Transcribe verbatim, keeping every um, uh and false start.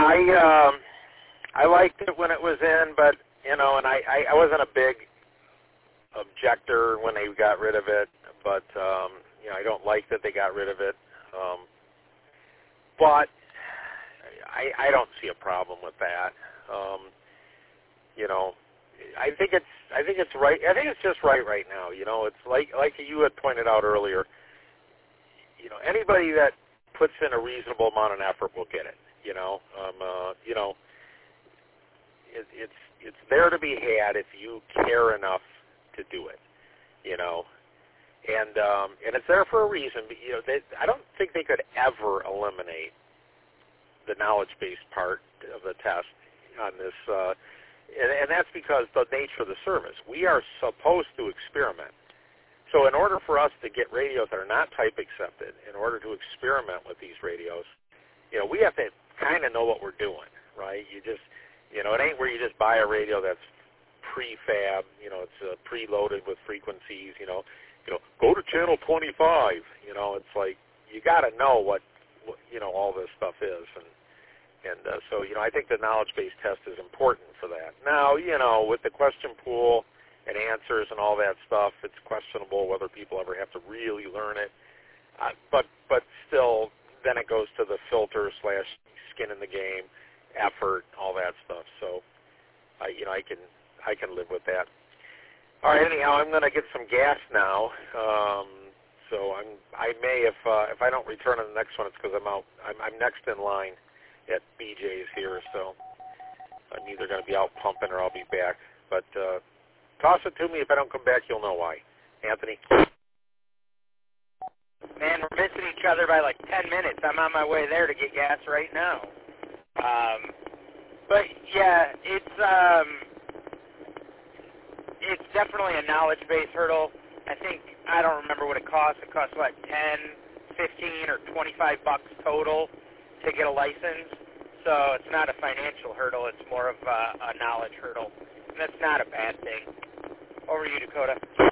I um, I liked it when it was in, but you know, and I, I, I wasn't a big objector when they got rid of it, but um, you know, I don't like that they got rid of it. Um, but I, I don't see a problem with that. Um, you know, I think it's I think it's right. I think it's just right right now. You know, it's like like you had pointed out earlier. You know, anybody that puts in a reasonable amount of effort will get it. You know, um, uh, you know, it, it's it's there to be had if you care enough to do it. You know, and um, and it's there for a reason. But, you know, they, I don't think they could ever eliminate the knowledge-based part of the test on this, uh, and, and that's because the nature of the service. We are supposed to experiment. So in order for us to get radios that are not type accepted, in order to experiment with these radios, you know, we have to kind of know what we're doing, right? You just, you know, it ain't where you just buy a radio that's prefab, you know, it's uh, preloaded with frequencies, you know, you know, go to channel twenty-five, you know, it's like you got to know what, what, you know, all this stuff is, and and uh, so, you know, I think the knowledge-based test is important for that. Now, you know, with the question pool and answers and all that stuff, it's questionable whether people ever have to really learn it, uh, but but still, then it goes to the filter slash skin in the game, effort, all that stuff. So, I, you know, I can I can live with that. All right. Anyhow, I'm going to get some gas now. Um, so I'm I may if uh, if I don't return on the next one, it's because I'm out. I'm, I'm next in line at B J's here, so I'm either going to be out pumping or I'll be back. But uh, toss it to me. If I don't come back, you'll know why. Anthony. Man, we're missing each other by like ten minutes. I'm on my way there to get gas right now. Um, but yeah, it's um, it's definitely a knowledge-based hurdle. I think, I don't remember what it costs. It costs what, ten, fifteen, or twenty-five bucks total to get a license. So it's not a financial hurdle. It's more of a, a knowledge hurdle. And that's not a bad thing. Over to you, Dakota.